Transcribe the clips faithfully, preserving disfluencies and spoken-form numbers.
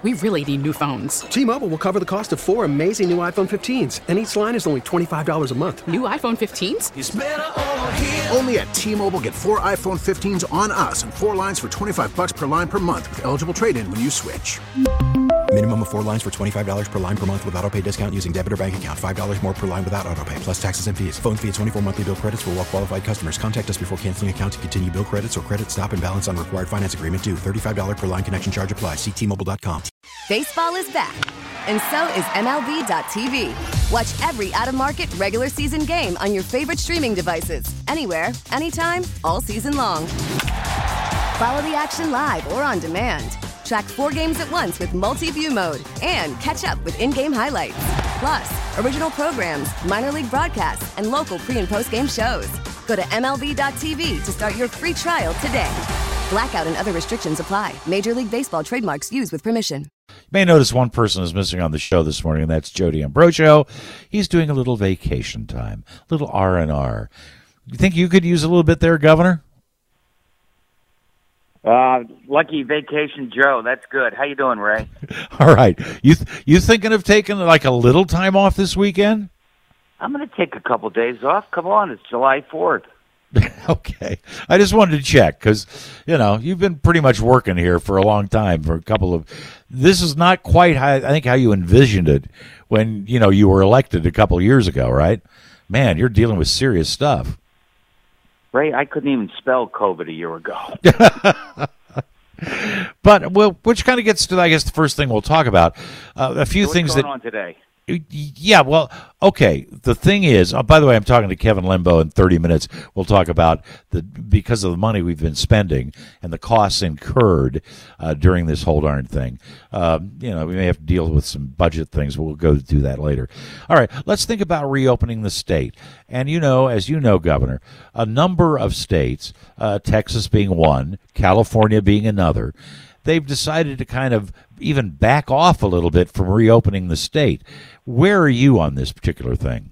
We really need new phones. T-Mobile will cover the cost of four amazing new iPhone fifteens, and each line is only twenty-five dollars a month. New iPhone fifteens? It's better over here. Only at T-Mobile, get four iPhone fifteens on us and four lines for twenty-five dollars per line per month with eligible trade-in when you switch. Minimum of four lines for twenty-five dollars per line per month with autopay discount using debit or bank account. five dollars more per line without autopay, plus taxes and fees. Phone fee at twenty-four monthly bill credits for well-qualified customers. Contact us before canceling account to continue bill credits or credit stop and balance on required finance agreement due. thirty-five dollars per line connection charge applies. See T Mobile dot com. Baseball is back, and so is M L B dot T V. Watch every out-of-market regular season game on your favorite streaming devices. Anywhere, anytime, all season long. Follow the action live or on demand. Track four games at once with multi-view mode and catch up with in-game highlights. Plus, original programs, minor league broadcasts, and local pre- and post-game shows. Go to M L B dot T V to start your free trial today. Blackout and other restrictions apply. Major League Baseball trademarks used with permission. You may notice one person is missing on the show this morning, and that's Jody Ambrosio. He's doing a little vacation time, a little R and R. You think you could use a little bit there, Governor? Uh, lucky vacation Joe. That's good. How you doing, Ray? All right. You th- you thinking of taking like a little time off this weekend? I'm going to take a couple days off. Come on, it's July fourth. Okay. I just wanted to check because, you know, you've been pretty much working here for a long time for a couple of – this is not quite, how, I think, how you envisioned it when, you know, you were elected a couple of years ago, right? Man, you're dealing with serious stuff. Ray, I couldn't even spell COVID a year ago. But, well, which kind of gets to, I guess, the first thing we'll talk about. Uh, a few so what's things going that – on today? Yeah, well, okay. The thing is, oh, by the way, I'm talking to Kevin Limbo in thirty minutes. We'll talk about the because of the money we've been spending and the costs incurred uh, during this whole darn thing. Um, you know, we may have to deal with some budget things. We'll go do that later. All right, let's think about reopening the state. And, you know, as you know, Governor, a number of states, uh, Texas being one, California being another, they've decided to kind of even back off a little bit from reopening the state. Where are you on this particular thing?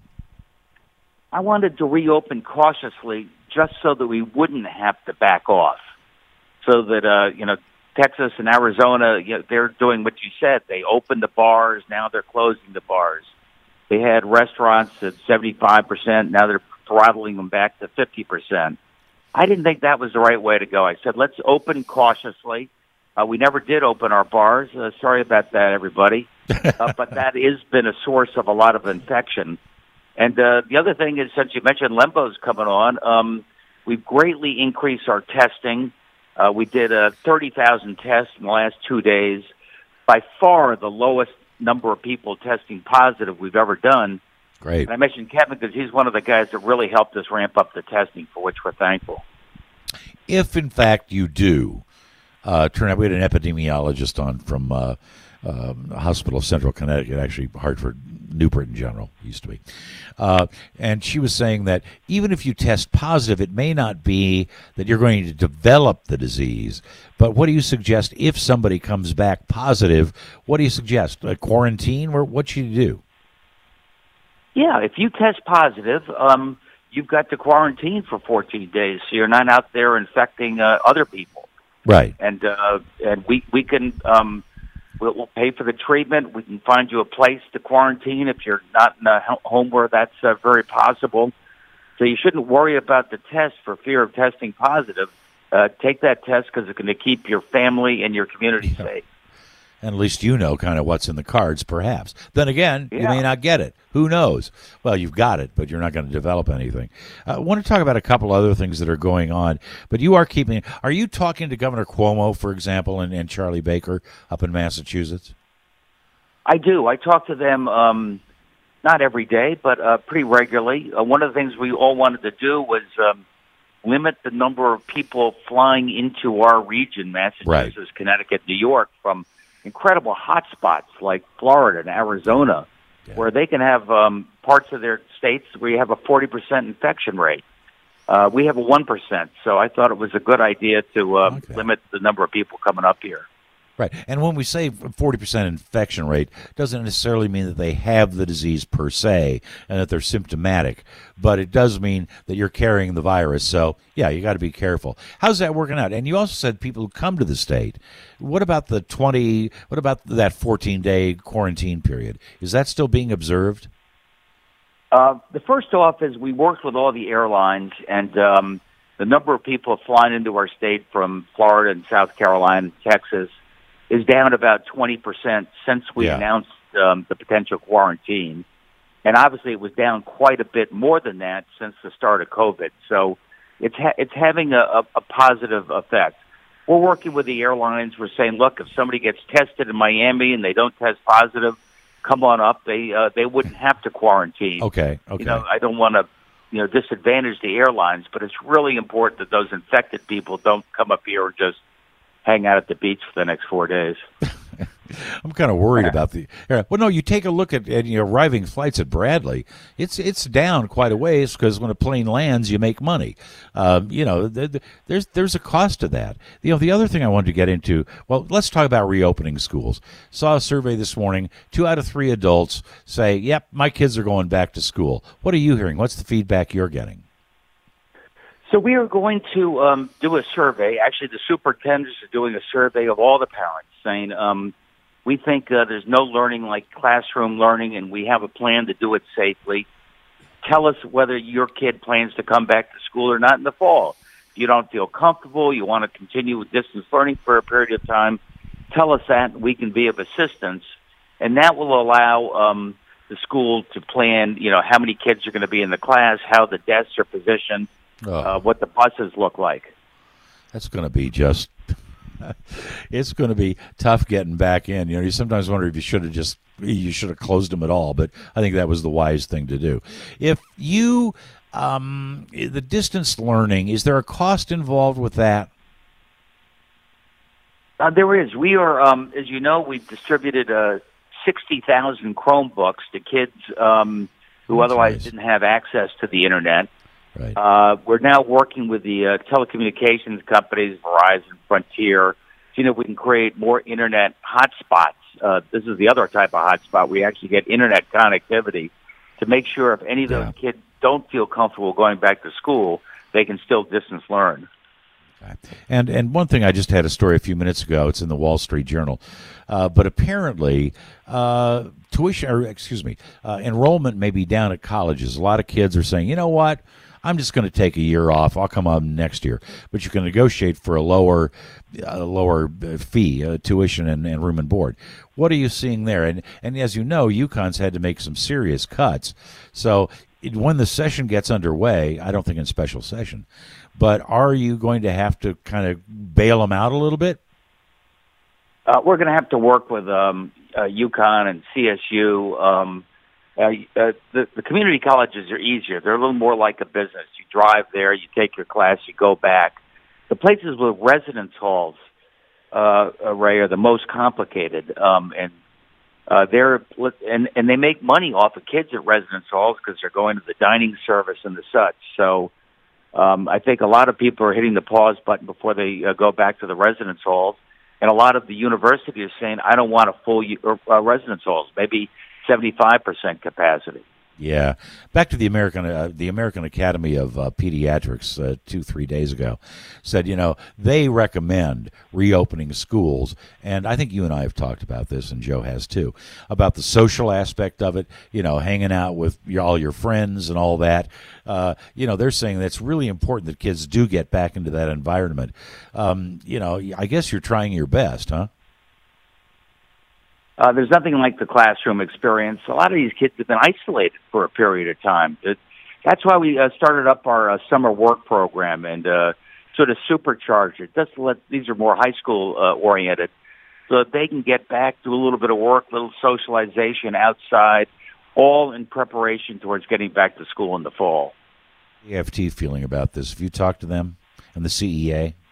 I wanted to reopen cautiously just so that we wouldn't have to back off. So that, uh, you know, Texas and Arizona, you know, they're doing what you said. They opened the bars. Now they're closing the bars. They had restaurants at seventy-five percent. Now they're throttling them back to fifty percent. I didn't think that was the right way to go. I said, let's open cautiously. Uh, we never did open our bars. Uh, sorry about that, everybody. Uh, but that has been a source of a lot of infection. And uh, the other thing is, since you mentioned Limbo's coming on, um, we've greatly increased our testing. Uh, we did uh, thirty thousand tests in the last two days. By far the lowest number of people testing positive we've ever done. Great. And I mentioned Kevin because he's one of the guys that really helped us ramp up the testing, for which we're thankful. If, in fact, you do uh, turn out, we had an epidemiologist on from uh, uh, Hospital of Central Connecticut, actually Hartford, New Britain General, used to be. Uh, and she was saying that even if you test positive, it may not be that you're going to develop the disease. But what do you suggest if somebody comes back positive? What do you suggest? A quarantine? Or what should you do? Yeah, if you test positive, um, you've got to quarantine for fourteen days, so you're not out there infecting uh, other people. Right. And uh, and we we can um, we'll, we'll pay for the treatment. We can find you a place to quarantine if you're not in a home where that's uh, very possible. So you shouldn't worry about the test for fear of testing positive. Uh, take that test because it's going to keep your family and your community yeah. safe. And at least you know kind of what's in the cards, perhaps. Then again, yeah. you may not get it. Who knows? Well, you've got it, but you're not going to develop anything. Uh, I want to talk about a couple other things that are going on, but you are keeping – are you talking to Governor Cuomo, for example, and, and Charlie Baker up in Massachusetts? I do. I talk to them um, not every day, but uh, pretty regularly. Uh, one of the things we all wanted to do was um, limit the number of people flying into our region, Massachusetts, right. Connecticut, New York, from – incredible hot spots like Florida and Arizona, yeah. where they can have um, parts of their states where you have a forty percent infection rate. Uh, we have a one percent, so I thought it was a good idea to uh, okay. limit the number of people coming up here. Right. And when we say forty percent infection rate, doesn't necessarily mean that they have the disease per se and that they're symptomatic, but it does mean that you're carrying the virus. So, yeah, you got to be careful. How's that working out? And you also said people who come to the state. What about the twenty, what about that fourteen-day quarantine period? Is that still being observed? Uh, the first off is we worked with all the airlines, and um, the number of people flying into our state from Florida and South Carolina and Texas is down about twenty percent since we Yeah. announced um, the potential quarantine. And obviously it was down quite a bit more than that since the start of COVID. So it's ha- it's having a, a, a positive effect. We're working with the airlines. We're saying, look, if somebody gets tested in Miami and they don't test positive, come on up. They uh, they wouldn't have to quarantine. Okay, okay. You know, I don't want to you know disadvantage the airlines, but it's really important that those infected people don't come up here and just hang out at the beach for the next four days. I'm kind of worried about the. Well, no, you take a look at, at your arriving flights at Bradley. It's it's down quite a ways because when a plane lands, you make money. Um, you know, th- th- there's there's a cost to that. You know, the other thing I wanted to get into. Well, let's talk about reopening schools. Saw a survey this morning. Two out of three adults say, "Yep, my kids are going back to school." What are you hearing? What's the feedback you're getting? So we are going to um, do a survey. Actually, the superintendents are doing a survey of all the parents, saying um, we think uh, there's no learning like classroom learning, and we have a plan to do it safely. Tell us whether your kid plans to come back to school or not in the fall. If you don't feel comfortable, you want to continue with distance learning for a period of time, tell us that, and we can be of assistance. And that will allow um, the school to plan, you know, how many kids are going to be in the class, how the desks are positioned, Oh. Uh, what the buses look like. That's going to be just, it's going to be tough getting back in. You know, you sometimes wonder if you should have just, you should have closed them at all, but I think that was the wise thing to do. If you, um, the distance learning, is there a cost involved with that? Uh, there is. We are, um, as you know, we've distributed uh, sixty thousand Chromebooks to kids um, who That's otherwise nice. didn't have access to the Internet. Right. Uh, we're now working with the uh, telecommunications companies, Verizon, Frontier, see if we can create more Internet hotspots. Uh, this is the other type of hotspot. We actually get Internet connectivity to make sure if any of those Yeah. kids don't feel comfortable going back to school, they can still distance learn. And and one thing, I just had a story a few minutes ago. It's in the Wall Street Journal, uh, but apparently uh, tuition, or excuse me, uh, enrollment may be down at colleges. A lot of kids are saying, you know what, I'm just going to take a year off. I'll come on next year. But you can negotiate for a lower, a lower fee, uh, tuition and, and room and board. What are you seeing there? And and as you know, UConn's had to make some serious cuts. So it, when the session gets underway, I don't think in special session, but are you going to have to kind of bail them out a little bit? Uh, we're going to have to work with um, uh, UConn and C S U. Um, uh, uh, the, the community colleges are easier. They're a little more like a business. You drive there, you take your class, you go back. The places with residence halls, uh, Ray, are the most complicated, um, and uh, they're and and they make money off of kids at residence halls because they're going to the dining service and the such. So. Um, I think a lot of people are hitting the pause button before they uh, go back to the residence halls, and a lot of the university is saying, "I don't want a full uh, residence halls, maybe seventy-five percent capacity." Yeah, back to the American uh, the American Academy of uh, Pediatrics uh, two three days ago said, you know, they recommend reopening schools, and I think you and I have talked about this, and Joe has too, about the social aspect of it. You know, hanging out with your, all your friends and all that. Uh, you know, they're saying that's really important that kids do get back into that environment. Um, you know, I guess you're trying your best, huh? Uh, there's nothing like the classroom experience. A lot of these kids have been isolated for a period of time. It, that's why we uh, started up our uh, summer work program and uh, sort of supercharged it. Just to let, these are more high school uh, oriented, so that they can get back, do a little bit of work, little socialization outside, all in preparation towards getting back to school in the fall. A F T feeling about this? Have you talked to them and the C E A?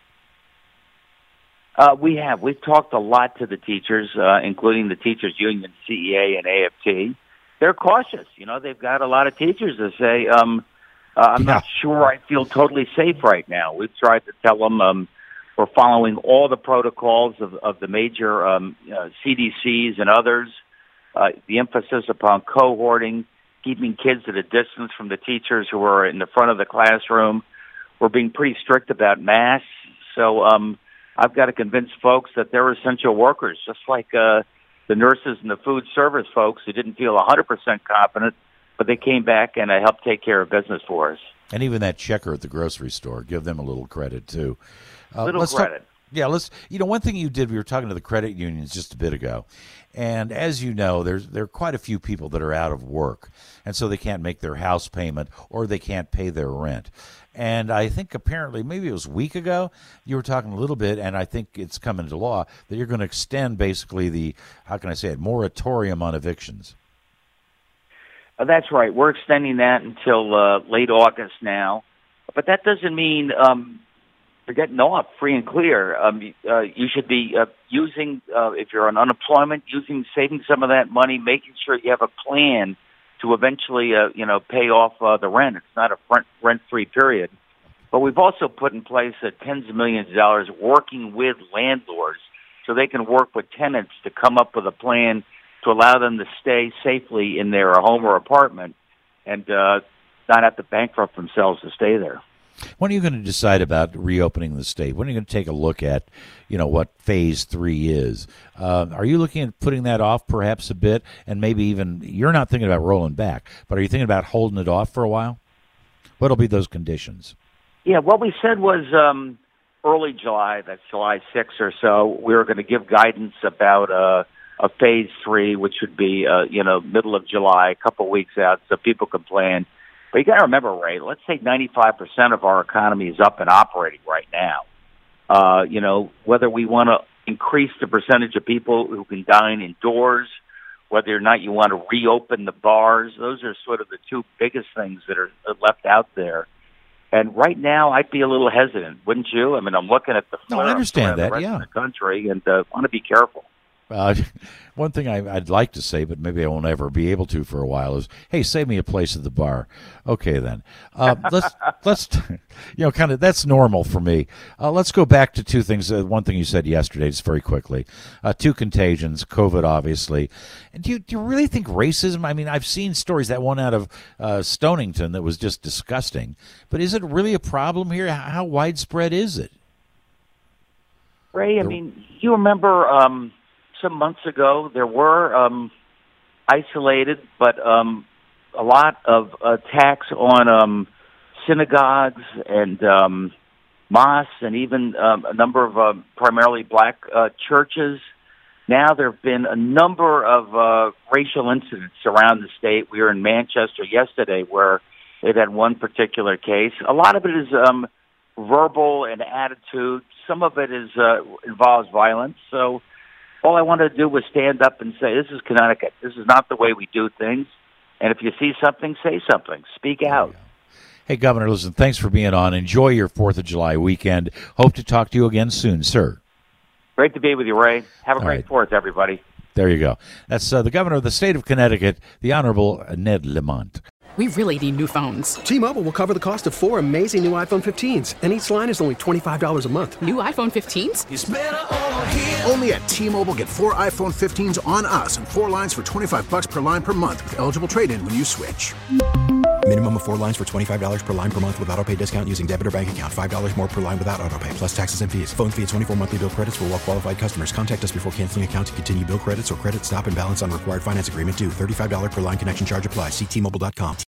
Uh, we have. We've talked a lot to the teachers, uh, including the Teachers Union, C E A, and A F T. They're cautious. You know, they've got a lot of teachers that say, um, uh, I'm Yeah. not sure I feel totally safe right now. We've tried to tell them, um, We're following all the protocols of, of the major um, uh, C D Cs and others. Uh, the emphasis upon cohorting, keeping kids at a distance from the teachers who are in the front of the classroom. We're being pretty strict about masks. So um, I've got to convince folks that they're essential workers, just like uh, the nurses and the food service folks who didn't feel one hundred percent confident, but they came back and uh, helped take care of business for us. And even that checker at the grocery store, give them a little credit, too. Uh, little credit. Talk, yeah, let's. You know, one thing you did, we were talking to the credit unions just a bit ago, and as you know, there's there are quite a few people that are out of work, and so they can't make their house payment or they can't pay their rent. And I think apparently, maybe it was a week ago, you were talking a little bit, and I think it's come into law that you're going to extend basically the, how can I say it, moratorium on evictions. Uh, that's right. We're extending that until uh, late August now. But that doesn't mean um, you're getting off free and clear. Um, uh, you should be uh, using, uh, if you're on unemployment, using, saving some of that money, making sure you have a plan to eventually, uh, you know, pay off uh, the rent. It's not a rent, rent-free period. But we've also put in place uh, tens of millions of dollars working with landlords so they can work with tenants to come up with a plan to allow them to stay safely in their home or apartment and uh, not have to bankrupt themselves to stay there. When are you going to decide about reopening the state? When are you going to take a look at, you know, what phase three is? Uh, are you looking at putting that off perhaps a bit, and maybe even, you're not thinking about rolling back, but are you thinking about holding it off for a while? What'll be those conditions? Yeah, what we said was um, early July, that's July sixth or so, we were going to give guidance about uh, a phase three, which would be, uh, you know, middle of July, a couple weeks out, so people can plan. But you got to remember, Ray, let's say ninety-five percent of our economy is up and operating right now. Uh, you know, whether we want to increase the percentage of people who can dine indoors, whether or not you want to reopen the bars, those are sort of the two biggest things that are left out there. And right now, I'd be a little hesitant, wouldn't you? I mean, I'm looking at the no, I understand that, the rest yeah. of the country and uh, want to be careful. Uh, one thing I, I'd like to say, but maybe I won't ever be able to for a while, is, hey, save me a place at the bar. Okay, then. Uh, let's, let's, you know, kind of, that's normal for me. Uh, let's go back to two things. Uh, one thing you said yesterday, just very quickly. Uh, two contagions, COVID, obviously. And do you, do you really think racism, I mean, I've seen stories, that one out of uh, Stonington that was just disgusting. But is it really a problem here? How, how widespread is it? Ray, I mean, you remember... Um, some months ago, there were um, isolated, but um, a lot of attacks on um, synagogues and um, mosques and even um, a number of uh, primarily black uh, churches. Now there have been a number of uh, racial incidents around the state. We were in Manchester yesterday where they've had one particular case. A lot of it is um, verbal and attitude. Some of it is uh, involves violence. So all I wanted to do was stand up and say, this is Connecticut. This is not the way we do things. And if you see something, say something. Speak out. Hey, Governor, listen, thanks for being on. Enjoy your fourth of July weekend. Hope to talk to you again soon, sir. Great to be with you, Ray. Have a All great right. fourth, everybody. There you go. That's uh, the governor of the state of Connecticut, the Honorable Ned Lamont. We really need new phones. T-Mobile will cover the cost of four amazing new iPhone fifteens, and each line is only twenty-five dollars a month. New iPhone fifteens? It's better over here. Only at T-Mobile, get four iPhone fifteens on us and four lines for twenty-five bucks per line per month with eligible trade-in when you switch. Minimum of four lines for twenty-five dollars per line per month with autopay discount using debit or bank account. five dollars more per line without autopay, plus taxes and fees. Phone fee at twenty-four monthly bill credits for well-qualified customers. Contact us before canceling account to continue bill credits or credit stop and balance on required finance agreement due. thirty-five dollars per line connection charge applies. See T Mobile dot com.